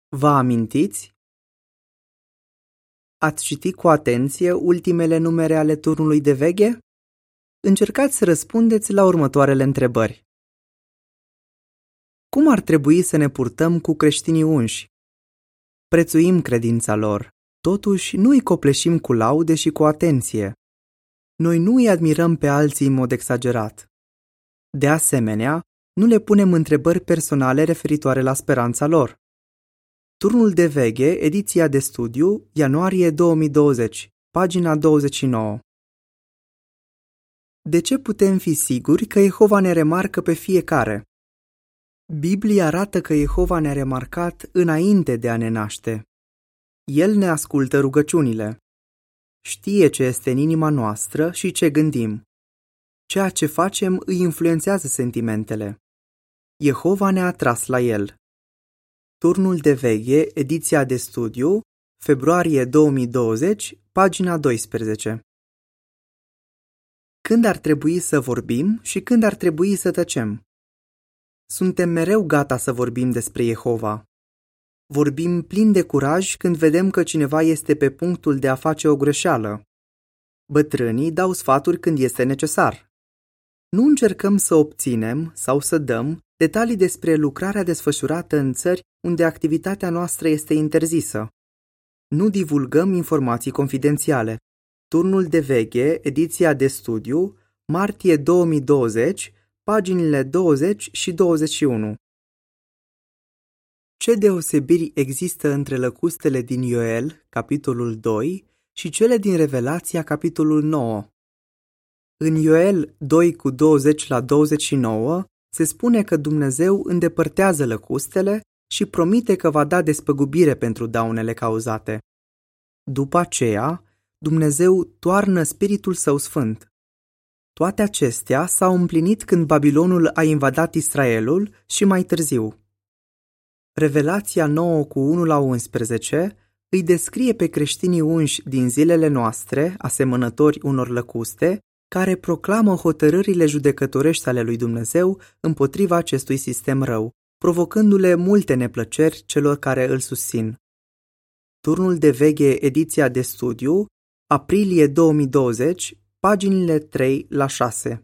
Vă amintiți? Ați citit cu atenție ultimele numere ale turnului de veche? Încercați să răspundeți la următoarele întrebări. Cum ar trebui să ne purtăm cu creștinii unși? Prețuim credința lor, totuși nu îi copleșim cu laude și cu atenție. Noi nu îi admirăm pe alții în mod exagerat. De asemenea, nu le punem întrebări personale referitoare la speranța lor. Turnul de veche, ediția de studiu, ianuarie 2020, pagina 29. De ce putem fi siguri că Jehova ne remarcă pe fiecare? Biblia arată că Jehova ne-a remarcat înainte de a ne naște. El ne ascultă rugăciunile. Știe ce este în inima noastră și ce gândim. Ceea ce facem îi influențează sentimentele. Jehova ne-a atras la El. Turnul de veche, ediția de studiu, februarie 2020, pagina 12. Când ar trebui să vorbim și când ar trebui să tăcem? Suntem mereu gata să vorbim despre Jehova. Vorbim plin de curaj când vedem că cineva este pe punctul de a face o greșeală. Bătrânii dau sfaturi când este necesar. Nu încercăm să obținem sau să dăm detalii despre lucrarea desfășurată în țări unde activitatea noastră este interzisă. Nu divulgăm informații confidențiale. Turnul de veche, ediția de studiu, martie 2020, paginile 20 și 21. Ce deosebiri există între lăcustele din Ioel, capitolul 2, și cele din Revelația, capitolul 9? În Ioel 2 cu 20 la 29 se spune că Dumnezeu îndepărtează lăcustele și promite că va da despăgubire pentru daunele cauzate. După aceea, Dumnezeu toarnă Spiritul Său Sfânt. Toate acestea s-au împlinit când Babilonul a invadat Israelul și mai târziu. Revelația 9 cu 1 la 11 îi descrie pe creștinii unși din zilele noastre, asemănători unor lăcuste, care proclamă hotărârile judecătorești ale lui Dumnezeu împotriva acestui sistem rău, provocându-le multe neplăceri celor care îl susțin. Turnul de veche, ediția de studiu, aprilie 2020, paginile 3 la 6.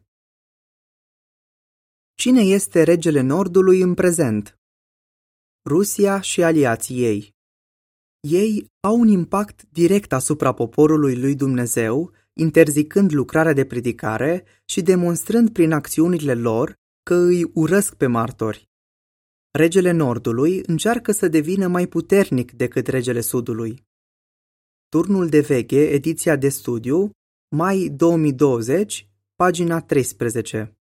Cine este regele Nordului în prezent? Rusia și aliații ei. Ei au un impact direct asupra poporului lui Dumnezeu, interzicând lucrarea de predicare și demonstrând prin acțiunile lor că îi urăsc pe martori. Regele Nordului încearcă să devină mai puternic decât regele Sudului. Turnul de veche, ediția de studiu, mai 2020, pagina 13.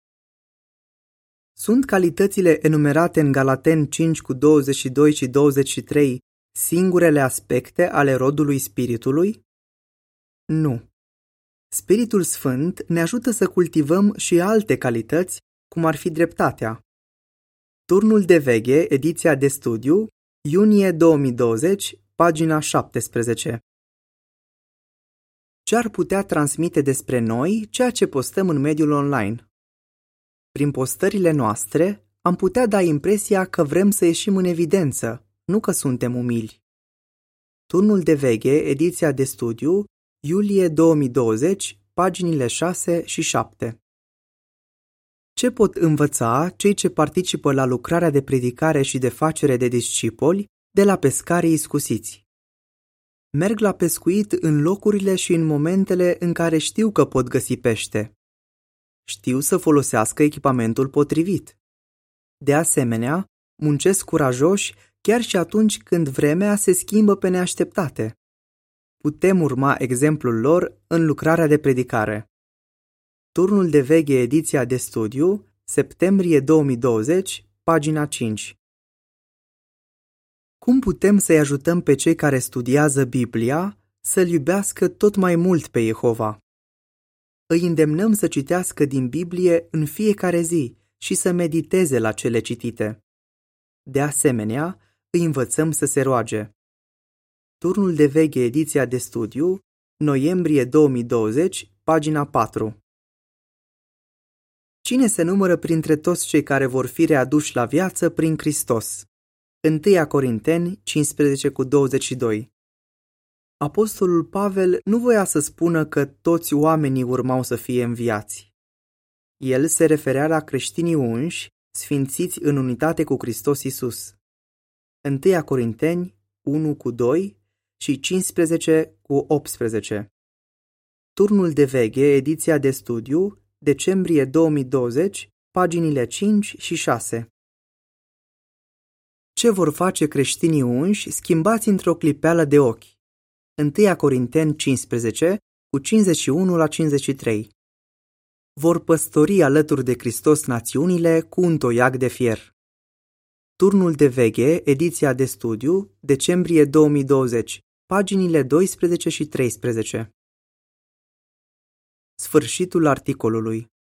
Sunt calitățile enumerate în Galateni 5 cu 22 și 23 singurele aspecte ale rodului Spiritului? Nu. Spiritul Sfânt ne ajută să cultivăm și alte calități, cum ar fi dreptatea. Turnul de veche, ediția de studiu, iunie 2020, pagina 17. Ce ar putea transmite despre noi ceea ce postăm în mediul online? Prin postările noastre, am putea da impresia că vrem să ieșim în evidență, nu că suntem umili. Turnul de veche, ediția de studiu, iulie 2020, paginile 6 și 7. Ce pot învăța cei ce participă la lucrarea de predicare și de facere de discipoli de la pescarii iscusiți? Merg la pescuit în locurile și în momentele în care știu că pot găsi pește. Știu să folosească echipamentul potrivit. De asemenea, muncesc curajoși chiar și atunci când vremea se schimbă pe neașteptate. Putem urma exemplul lor în lucrarea de predicare. Turnul de veche, ediția de studiu, septembrie 2020, pagina 5. Cum putem să-i ajutăm pe cei care studiază Biblia să-L iubească tot mai mult pe Jehova? Îi îndemnăm să citească din Biblie în fiecare zi și să mediteze la cele citite. De asemenea, îi învățăm să se roage. Turnul de veche, ediția de studiu, noiembrie 2020, pagina 4. Cine se numără printre toți cei care vor fi readuși la viață prin Hristos? 1 Corinteni 15:22. Apostolul Pavel nu voia să spună că toți oamenii urmau să fie înviați. El se referea la creștinii unși, sfințiți în unitate cu Hristos Iisus. 1 Corinteni 1:2 și 15:18. Turnul de veche, ediția de studiu, decembrie 2020, paginile 5 și 6. Ce vor face creștinii unși schimbați într-o clipeală de ochi? 1 Corinteni 15, cu 51-53. Vor păstori alături de Hristos națiunile cu un toiag de fier. Turnul de veche, ediția de studiu, decembrie 2020, paginile 12 și 13. Sfârșitul articolului.